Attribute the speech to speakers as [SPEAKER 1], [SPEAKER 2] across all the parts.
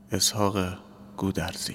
[SPEAKER 1] اسحاق گودرزی.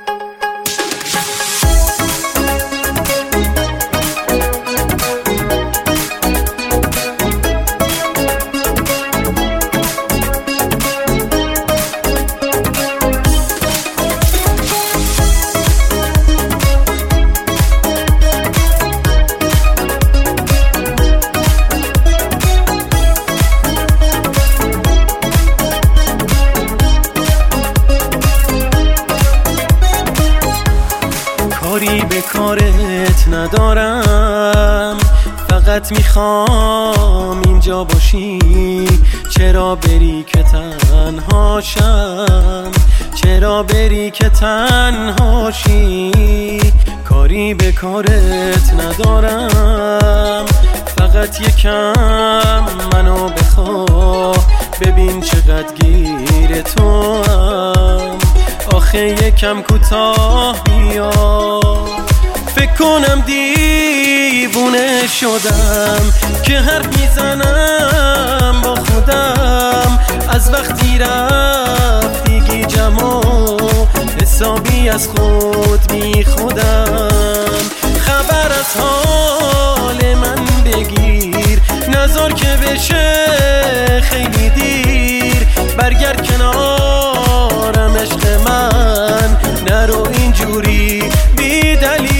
[SPEAKER 2] کاری به کارت ندارم، فقط میخوام اینجا باشی. چرا بری که تنهاشم، چرا بری که تنهاشی. کاری به کارت ندارم، فقط یکم منو بخواه. ببین چقدر گیر تو هم، آخه یکم کوتاه بیا. فکر کنم دیوونه شدم که حرف میزنم با خودم. از وقتی رفتی گیجم و حسابی از خود بی خودم. خبر از حال من بگیر، نذار که بشه خیلی دیر. برگرد کنارم عشق من، نرو اینجوری بی دلیل.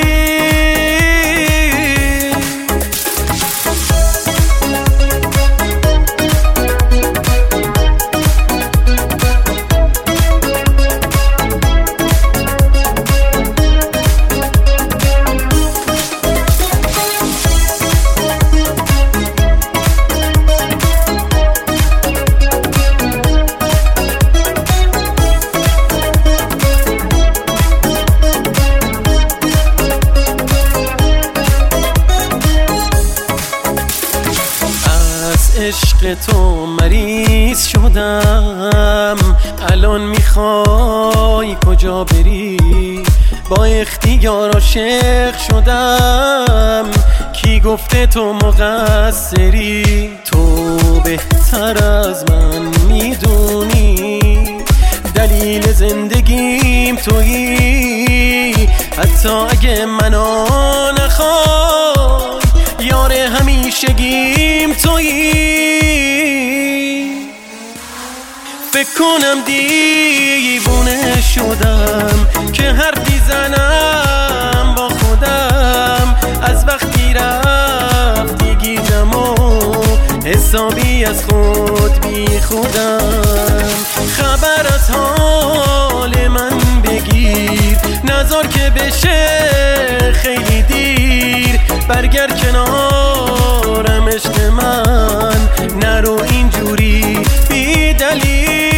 [SPEAKER 2] عشق تو مریض شدم، الان میخوای کجا بری؟ با اختیار عاشق شدم، کی گفته تو مقصری؟ تو بهتر از من میدونی دلیل زندگیم تویی. حتی اگه منو نخوای، یار همیشگیم تویی. فکر کنم دیوونه شدم که حرف میزنم با خودم. از وقتی رفتی گیجم و حسابی از خود بی خودم. خبر از حال من بگیر، نذار که بشه خیلی دیر. برگرد کنارم عشق من، نرو اینجوری بی دلیل.